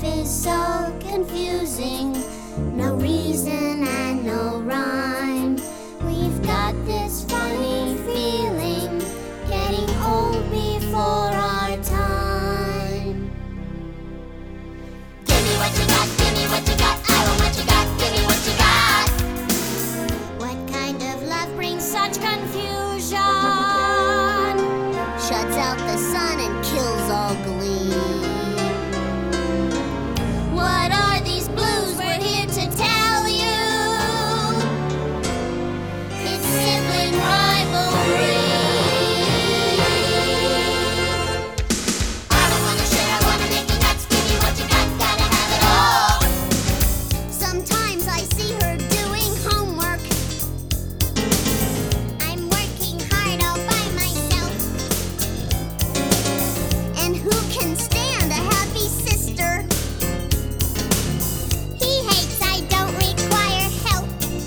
Life is so confusing, no reason and no rhyme. We've got this funny feeling, getting old before our time. Give me what you got, give me what you got, I want what you got, give me what you got. What kind of love brings such confusion? Shuts out the sun and kills all gleam. What are these blues? We're here to tell you. It's sibling rivalry. I don't wanna share, I wanna make you nuts. Give me what you got, gotta have it all. Sometimes I see her doing homework. I'm working hard all by myself. And who can stand a happy sister? He hates I don't require help.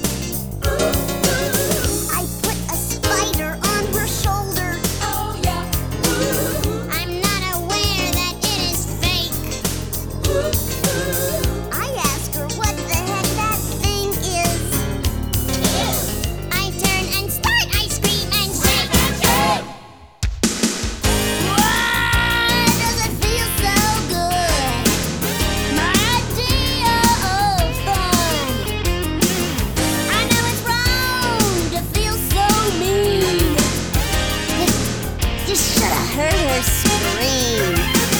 I put a spider on her shoulder. Oh yeah. I'm not aware that it is fake. I ask her what the heck that thing is. I turn and start, I scream and shake. Why does it feel so good? My idea of fun. I know it's wrong to feel so mean. You should have heard her scream.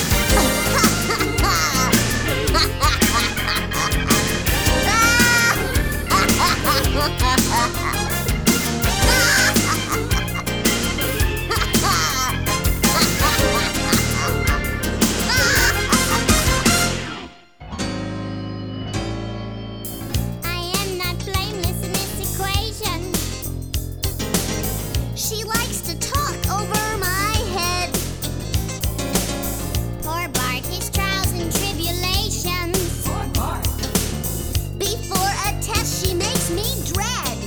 I am not blameless in this equation. She likes to talk over my head. Poor Bart, his trials and tribulations. Poor Bart. Before a test, she makes me dread.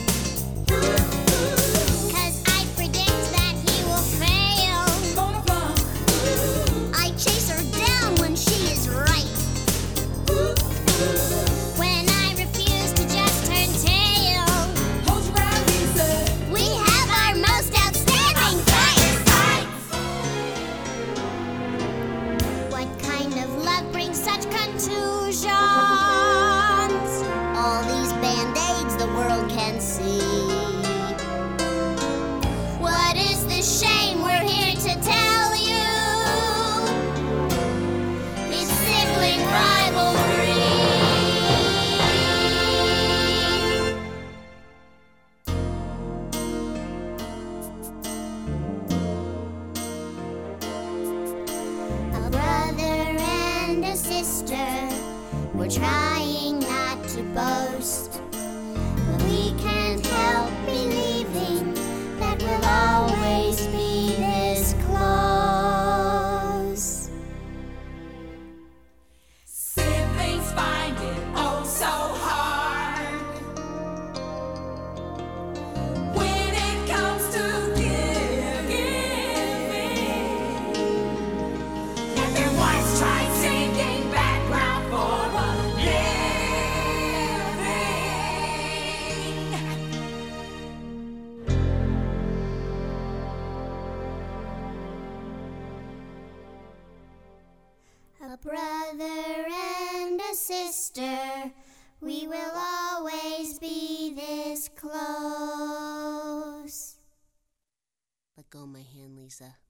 'Cause I predict that he will fail. Gonna flunk. I chase her down when she is right. When I refuse to just turn tail, Hold your ground, he said. we have our most outstanding fight. What kind of love brings such contusions? All these band-aids the world can see. What is the shame? We're here to tell you. It's sibling rivalry. A brother and a sister, we're trying not to boast, but we can't help believing that we'll always be this close. Siblings find it oh so hard when it comes to giving. Everyone's trying singing background for a living. A brother and a sister, we will always be this close. Let go of my hand, Lisa.